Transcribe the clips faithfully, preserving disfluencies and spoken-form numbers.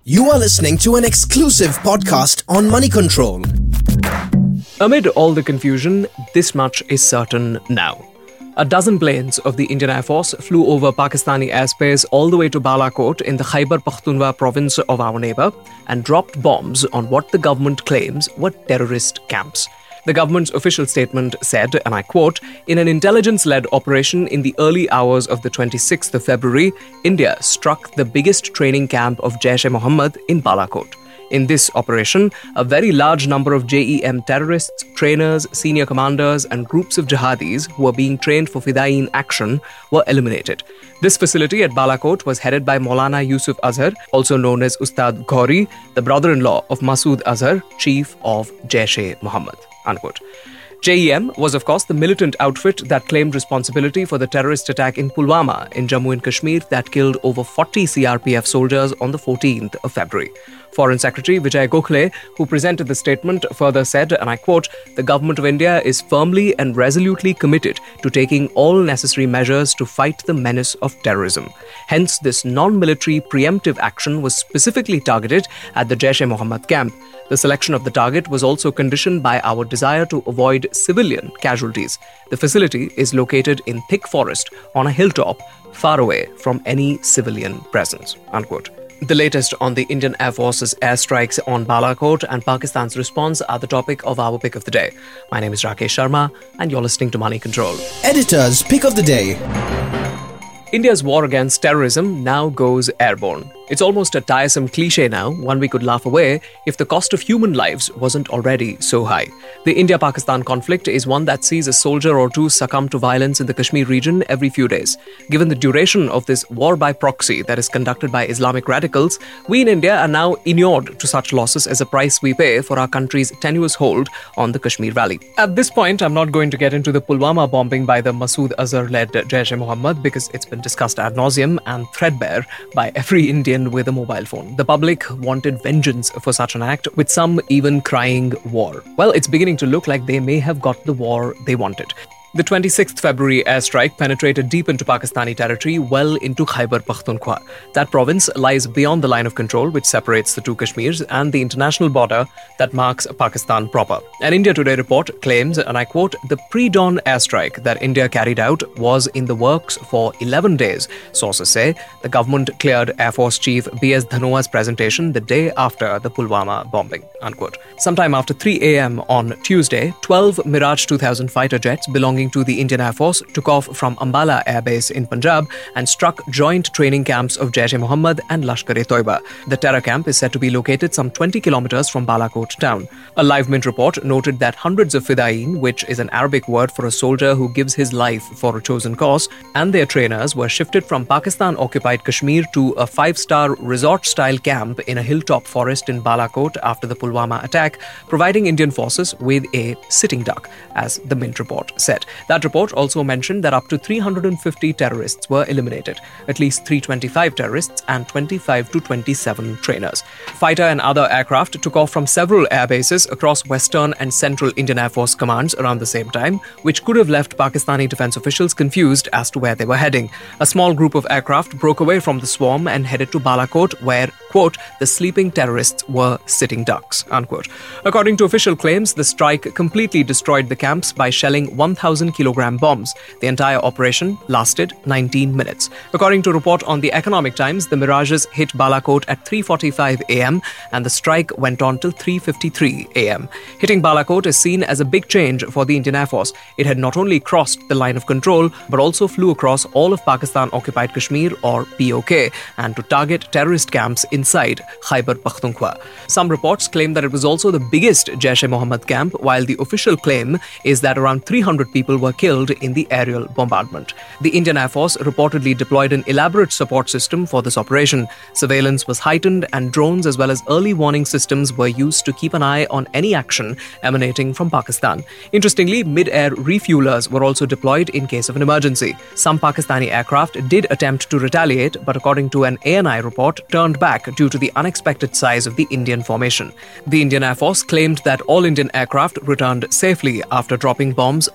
You are listening to an exclusive podcast on Money Control. Amid all the confusion, this much is certain now. A dozen planes of the Indian Air Force flew over Pakistani airspace all the way to Balakot in the Khyber Pakhtunkhwa province of our neighbour and dropped bombs on what the government claims were terrorist camps. The government's official statement said, and I quote, "In an intelligence-led operation in the early hours of the twenty-sixth of February, India struck the biggest training camp of Jaish-e-Mohammed in Balakot. In this operation, a very large number of J E M terrorists, trainers, senior commanders and groups of jihadis who were being trained for Fidaiin action were eliminated. This facility at Balakot was headed by Maulana Yusuf Azhar, also known as Ustad Ghori, the brother-in-law of Masood Azhar, chief of Jaish-e-Mohammed." Unquote. J E M was, of course, the militant outfit that claimed responsibility for the terrorist attack in Pulwama in Jammu and Kashmir that killed over forty C R P F soldiers on the fourteenth of February. Foreign Secretary Vijay Gokhale, who presented the statement, further said, and I quote, "The Government of India is firmly and resolutely committed to taking all necessary measures to fight the menace of terrorism. Hence, this non-military preemptive action was specifically targeted at the Jaish-e-Mohammed camp. The selection of the target was also conditioned by our desire to avoid civilian casualties. The facility is located in thick forest on a hilltop, far away from any civilian presence." Unquote. The latest on the Indian Air Force's airstrikes on Balakot and Pakistan's response are the topic of our Pick of the Day. My name is Rakesh Sharma, and you're listening to Money Control. Editor's Pick of the Day. India's war against terrorism now goes airborne. It's almost a tiresome cliche now, one we could laugh away if the cost of human lives wasn't already so high. The India-Pakistan conflict is one that sees a soldier or two succumb to violence in the Kashmir region every few days. Given the duration of this war by proxy that is conducted by Islamic radicals, we in India are now inured to such losses as a price we pay for our country's tenuous hold on the Kashmir Valley. At this point, I'm not going to get into the Pulwama bombing by the Masood Azhar-led Jaish-e-Mohammed because it's been discussed ad nauseum and threadbare by every Indian with a mobile phone. The public wanted vengeance for such an act, with some even crying war. Well, it's beginning to look like they may have got the war they wanted. The twenty-sixth of February airstrike penetrated deep into Pakistani territory, well into Khyber Pakhtunkhwa. That province lies beyond the line of control which separates the two Kashmirs and the international border that marks Pakistan proper. An India Today report claims, and I quote, "The pre-dawn airstrike that India carried out was in the works for eleven days. Sources say the government cleared Air Force Chief B S Dhanoa's presentation the day after the Pulwama bombing." Unquote. Sometime after three a.m. on Tuesday, twelve Mirage two thousand fighter jets belonging to the Indian Air Force took off from Ambala Air Base in Punjab and struck joint training camps of Jaish-e-Mohammed and Lashkar-e-Toiba. The terror camp is said to be located some twenty kilometers from Balakot town. A Live Mint report noted that hundreds of Fidaiin, which is an Arabic word for a soldier who gives his life for a chosen cause, and their trainers were shifted from Pakistan-occupied Kashmir to a five-star resort-style camp in a hilltop forest in Balakot after the Pulwama attack, providing Indian forces with a sitting duck, as the Mint report said. That report also mentioned that up to three hundred fifty terrorists were eliminated, at least three hundred twenty-five terrorists and twenty-five to twenty-seven trainers. Fighter and other aircraft took off from several air bases across Western and Central Indian Air Force commands around the same time, which could have left Pakistani defense officials confused as to where they were heading. A small group of aircraft broke away from the swarm and headed to Balakot, where, quote, "the sleeping terrorists were sitting ducks," unquote. According to official claims, the strike completely destroyed the camps by shelling one thousand kilogram bombs. The entire operation lasted nineteen minutes. According to a report on the Economic Times, the Mirages hit Balakot at three forty-five a.m. and the strike went on till three fifty-three a.m. Hitting Balakot is seen as a big change for the Indian Air Force. It had not only crossed the line of control, but also flew across all of Pakistan-occupied Kashmir, or P O K, and to target terrorist camps inside Khyber Pakhtunkhwa. Some reports claim that it was also the biggest Jaish-e-Mohammed camp, while the official claim is that around three hundred people were killed in the aerial bombardment. The Indian Air Force reportedly deployed an elaborate support system for this operation. Surveillance was heightened and drones as well as early warning systems were used to keep an eye on any action emanating from Pakistan. Interestingly, mid-air refuelers were also deployed in case of an emergency. Some Pakistani aircraft did attempt to retaliate, but according to an A N I report, turned back due to the unexpected size of the Indian formation. The Indian Air Force claimed that all Indian aircraft returned safely after dropping bombs on three locations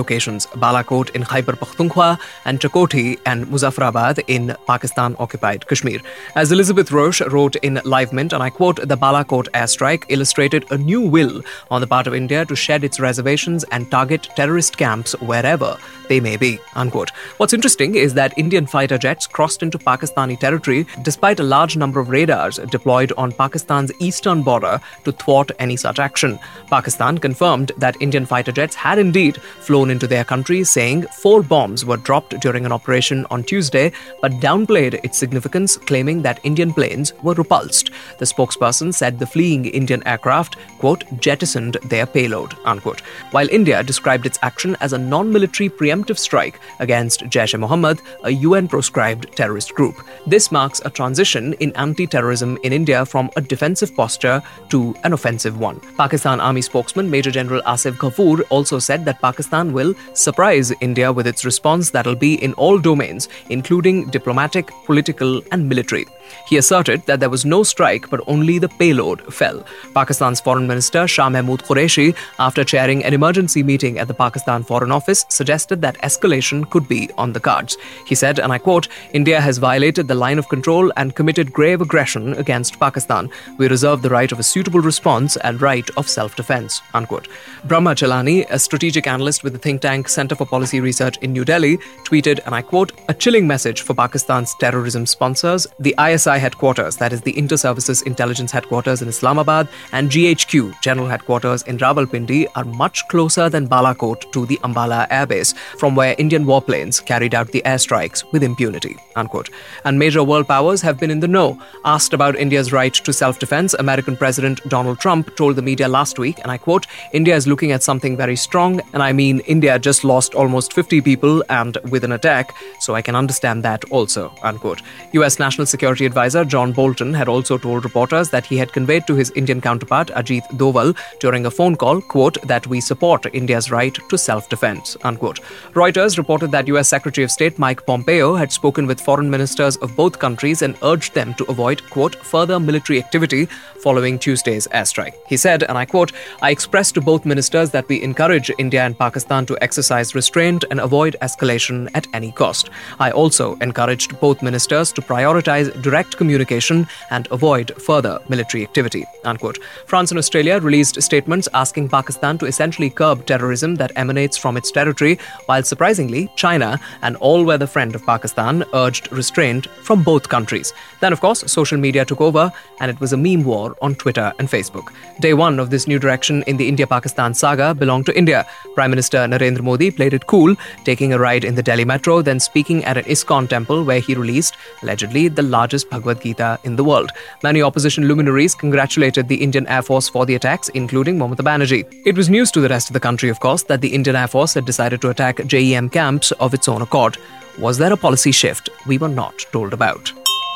locations, Balakot in Khyber Pakhtunkhwa and Chakoti and Muzaffarabad in Pakistan-occupied Kashmir. As Elizabeth Roche wrote in Live Mint, and I quote, "The Balakot airstrike illustrated a new will on the part of India to shed its reservations and target terrorist camps wherever they may be," unquote. What's interesting is that Indian fighter jets crossed into Pakistani territory despite a large number of radars deployed on Pakistan's eastern border to thwart any such action. Pakistan confirmed that Indian fighter jets had indeed flown into their country, saying four bombs were dropped during an operation on Tuesday, but downplayed its significance, claiming that Indian planes were repulsed. The spokesperson said the fleeing Indian aircraft, quote, jettisoned their payload, unquote. While India described its action as a non-military preemptive strike against Jaish-e-Mohammed, a U N-proscribed terrorist group. This marks a transition in anti-terrorism in India from a defensive posture to an offensive one. Pakistan Army spokesman Major General Asif Ghafoor also said that Pakistan will surprise India with its response that'll be in all domains, including diplomatic, political, and military. He asserted that there was no strike, but only the payload fell. Pakistan's Foreign Minister Shah Mahmood Qureshi, after chairing an emergency meeting at the Pakistan Foreign Office, suggested that escalation could be on the cards. He said, and I quote, "India has violated the line of control and committed grave aggression against Pakistan. We reserve the right of a suitable response and right of self-defense," unquote. Brahma Chalani, a strategic analyst with the think tank Center for Policy Research in New Delhi, tweeted, and I quote, "A chilling message for Pakistan's terrorism sponsors. The I S I headquarters, that is the Inter-Services Intelligence Headquarters in Islamabad, and G H Q, General Headquarters in Rawalpindi, are much closer than Balakot to the Ambala airbase, from where Indian warplanes carried out the airstrikes with impunity," unquote. And major world powers have been in the know. Asked about India's right to self-defense, American President Donald Trump told the media last week, and I quote, "India is looking at something very strong, and I mean India just lost almost fifty people and with an attack, so I can understand that also," unquote. U S National Security Advisor John Bolton had also told reporters that he had conveyed to his Indian counterpart Ajit Doval during a phone call, quote, "that we support India's right to self-defense," unquote. Reuters reported that U S Secretary of State Mike Pompeo had spoken with foreign ministers of both countries and urged them to avoid, quote, "further military activity following Tuesday's airstrike." He said, and I quote, "I expressed to both ministers that we encourage India and Pakistan to exercise restraint and avoid escalation at any cost. I also encouraged both ministers to prioritize direct communication and avoid further military activity," unquote. France and Australia released statements asking Pakistan to essentially curb terrorism that emanates from its territory, while surprisingly, China, an all-weather friend of Pakistan, urged restraint from both countries. Then, of course, social media took over, and it was a meme war on Twitter and Facebook. Day one of this new direction in the India-Pakistan saga belonged to India. Prime Minister Narendra Modi played it cool, taking a ride in the Delhi metro, then speaking at an ISKCON temple where he released, allegedly, the largest Bhagavad Gita in the world. Many opposition luminaries congratulated the Indian Air Force for the attacks, including Mamata Banerjee. It was news to the rest of the country, of course, that the Indian Air Force had decided to attack J E M camps of its own accord. Was there a policy shift we were not told about?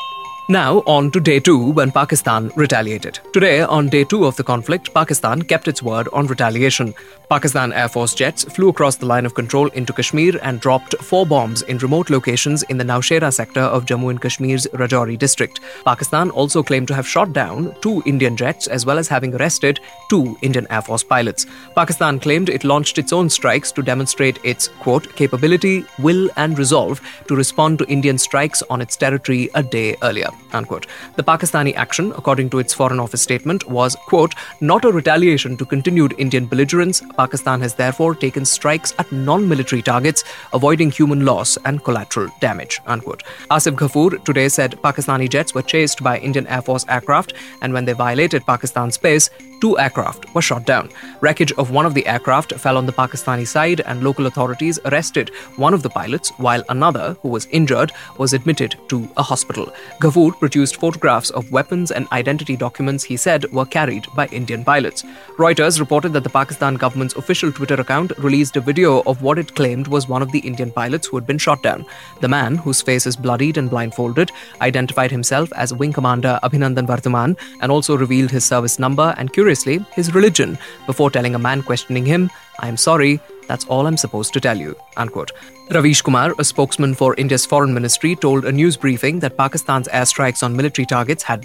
Now, on to day two, when Pakistan retaliated. Today, on day two of the conflict, Pakistan kept its word on retaliation. Pakistan Air Force jets flew across the line of control into Kashmir and dropped four bombs in remote locations in the Nowshera sector of Jammu and Kashmir's Rajouri district. Pakistan also claimed to have shot down two Indian jets, as well as having arrested two Indian Air Force pilots. Pakistan claimed it launched its own strikes to demonstrate its, quote, "capability, will and resolve to respond to Indian strikes on its territory a day earlier," unquote. The Pakistani action, according to its Foreign Office statement, was, quote, "not a retaliation to continued Indian belligerence. Pakistan has therefore taken strikes at non-military targets, avoiding human loss and collateral damage," unquote. Asif Ghafoor today said Pakistani jets were chased by Indian Air Force aircraft, and when they violated Pakistan space, two aircraft were shot down. Wreckage of one of the aircraft fell on the Pakistani side, and local authorities arrested one of the pilots, while another, who was injured, was admitted to a hospital. Ghafoor produced photographs of weapons and identity documents he said were carried by Indian pilots. Reuters reported that the Pakistan government's official Twitter account released a video of what it claimed was one of the Indian pilots who had been shot down. The man, whose face is bloodied and blindfolded, identified himself as Wing Commander Abhinandan Vardhaman and also revealed his service number and, curiously, his religion before telling a man questioning him, "I am sorry, that's all I'm supposed to tell you," unquote. Ravish Kumar, a spokesman for India's foreign ministry, told a news briefing that Pakistan's airstrikes on military targets had been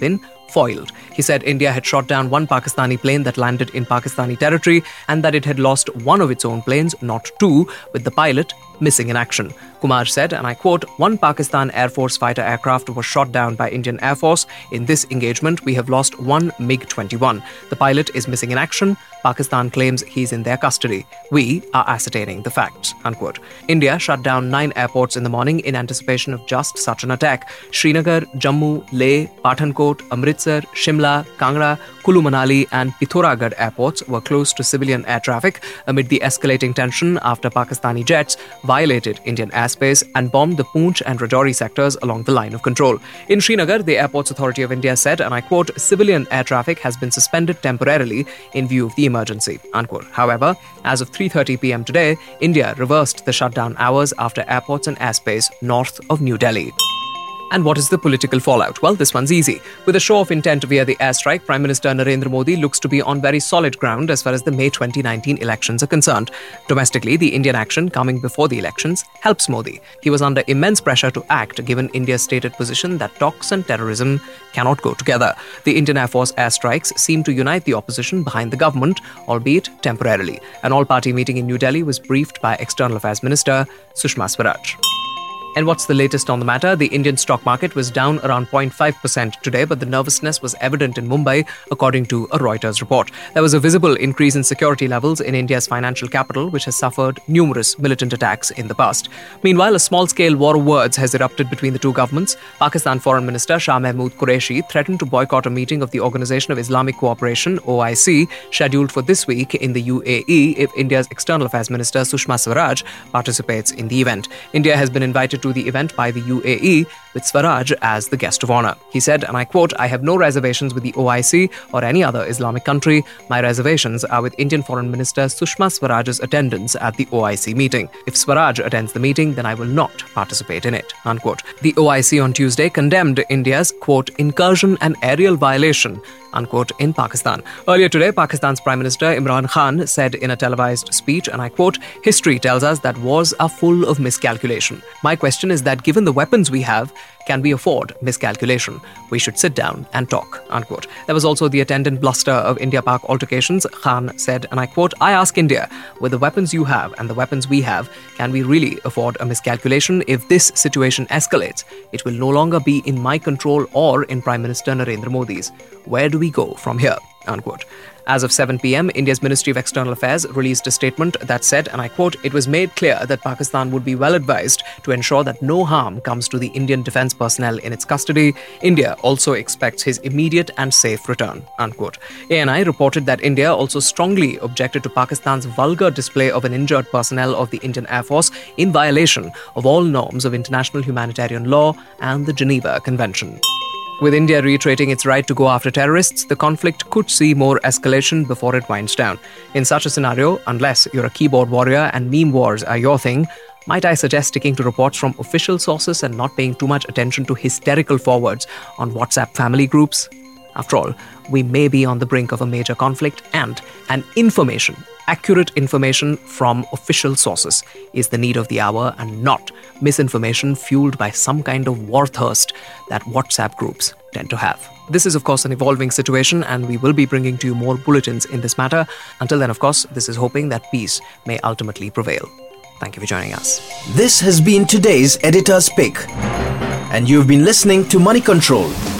foiled. He said India had shot down one Pakistani plane that landed in Pakistani territory and that it had lost one of its own planes, not two, with the pilot missing in action. Kumar said, and I quote, "One Pakistan Air Force fighter aircraft was shot down by Indian Air Force. In this engagement, we have lost one MiG twenty-one. The pilot is missing in action. Pakistan claims he's in their custody. We are ascertaining the facts," unquote. India shut down nine airports in the morning in anticipation of just such an attack. Srinagar, Jammu, Leh, Pathankot, Amritsar, Shimla, Kangra, Kulu Manali and Pithoragarh airports were closed to civilian air traffic amid the escalating tension after Pakistani jets violated Indian airspace and bombed the Poonch and Rajouri sectors along the line of control. In Srinagar, the Airports Authority of India said, and I quote, "Civilian air traffic has been suspended temporarily in view of the emergency," unquote. However, as of three thirty p.m. today, India reversed the shutdown hours after airports and airspace north of New Delhi. And what is the political fallout? Well, this one's easy. With a show of intent via the airstrike, Prime Minister Narendra Modi looks to be on very solid ground as far as the May twenty nineteen elections are concerned. Domestically, the Indian action coming before the elections helps Modi. He was under immense pressure to act given India's stated position that talks and terrorism cannot go together. The Indian Air Force airstrikes seem to unite the opposition behind the government, albeit temporarily. An all-party meeting in New Delhi was briefed by External Affairs Minister Sushma Swaraj. And what's the latest on the matter? The Indian stock market was down around zero point five percent today, but the nervousness was evident in Mumbai, according to a Reuters report. There was a visible increase in security levels in India's financial capital, which has suffered numerous militant attacks in the past. Meanwhile, a small-scale war of words has erupted between the two governments. Pakistan Foreign Minister Shah Mahmood Qureshi threatened to boycott a meeting of the Organization of Islamic Cooperation, O I C, scheduled for this week in the U A E if India's External Affairs Minister Sushma Swaraj participates in the event. India has been invited to the event by the U A E, with Swaraj as the guest of honor. He said, and I quote, "I have no reservations with the O I C or any other Islamic country. My reservations are with Indian Foreign Minister Sushma Swaraj's attendance at the O I C meeting. If Swaraj attends the meeting, then I will not participate in it," unquote. The O I C on Tuesday condemned India's, quote, "incursion and aerial violation," unquote, in Pakistan. Earlier today, Pakistan's Prime Minister Imran Khan said in a televised speech, and I quote, "History tells us that wars are full of miscalculation. My question is that given the weapons we have, can we afford miscalculation? We should sit down and talk," unquote. There was also the attendant bluster of India-Pak altercations. Khan said, and I quote, "I ask India, with the weapons you have and the weapons we have, can we really afford a miscalculation? If this situation escalates, it will no longer be in my control or in Prime Minister Narendra Modi's. Where do we go from here?" unquote. As of seven p.m., India's Ministry of External Affairs released a statement that said, and I quote, "It was made clear that Pakistan would be well advised to ensure that no harm comes to the Indian defense personnel in its custody. India also expects his immediate and safe return," unquote. A N I reported that India also strongly objected to Pakistan's vulgar display of an injured personnel of the Indian Air Force in violation of all norms of international humanitarian law and the Geneva Convention. With India reiterating its right to go after terrorists, the conflict could see more escalation before it winds down. In such a scenario, unless you're a keyboard warrior and meme wars are your thing, might I suggest sticking to reports from official sources and not paying too much attention to hysterical forwards on WhatsApp family groups? After all, we may be on the brink of a major conflict, and an information, accurate information from official sources is the need of the hour, and not misinformation fueled by some kind of war thirst that WhatsApp groups tend to have. This is, of course, an evolving situation, and we will be bringing to you more bulletins in this matter. Until then, of course, this is hoping that peace may ultimately prevail. Thank you for joining us. This has been today's Editor's Pick, and you've been listening to Money Control.